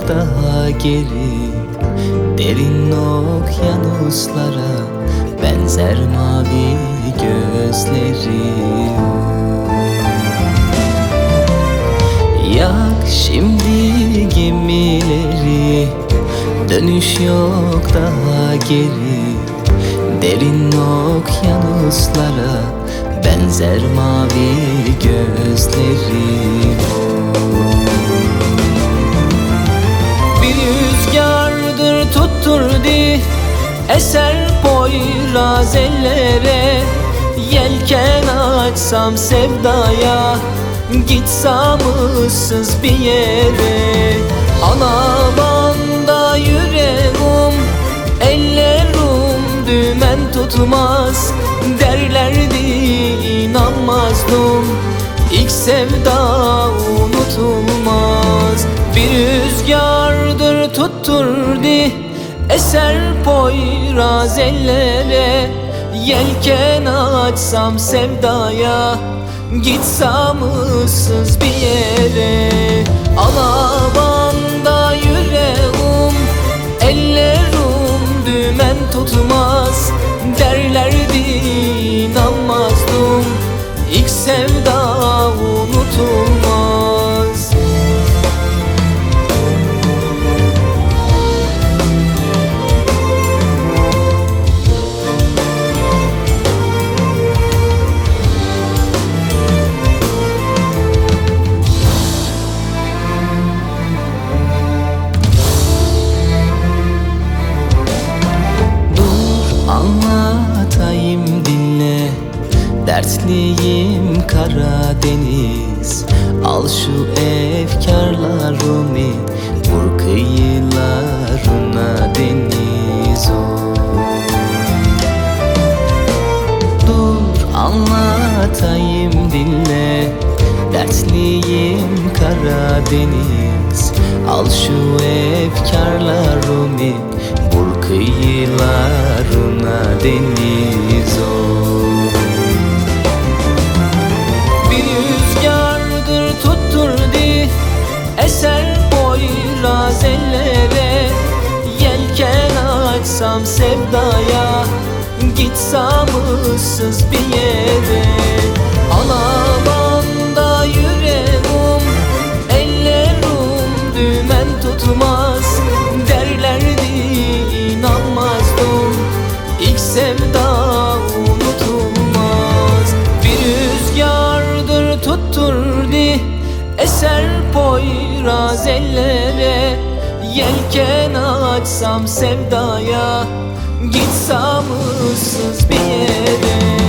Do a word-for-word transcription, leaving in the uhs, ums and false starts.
yok daha geri. Derin okyanuslara benzer mavi gözleri. Yak şimdi gemileri, dönüş yok daha geri. Derin okyanuslara benzer mavi gözleri. Bir rüzgardır tutturdu eser Poyraz ellere. Yelken açsam sevdaya, gitsem ıssız bir yere. Alabanda yüreğim, ellerim dümen tutmaz. Derlerdi inanmazdım, İlk sevda unutulmaz. Bir rüzgardır tutturdu eser Poyraz ellere. Yelken açsam sevdaya, gitsem ıssız bir yere. Alabanda yüreğim, ellerim dümen tutmaz. Derlerdi inanmazdım, İlk sevda unutulmaz. Anlatayım dinle, dertliyim Karadeniz. Al şu efkarlarımı, vur kıyılarına deniz o. Dur anlatayım dinle, dertliyim Karadeniz. Al şu efkarlarımı, vur kıyılarına deniz o. Bir rüzgardır tutturdu eser Poyraz ellere. Yelken açsam sevdaya, gitsem ıssız bir yere. Alabanda yüreğim, ellerim dümen tutmaz. Derlerdi inanmazdım, İlk sevda unutulmaz. Bir rüzgardır tutturdu eser Poyraz ellere. Yelken açsam sevdaya, gitsem ıssız bir yere.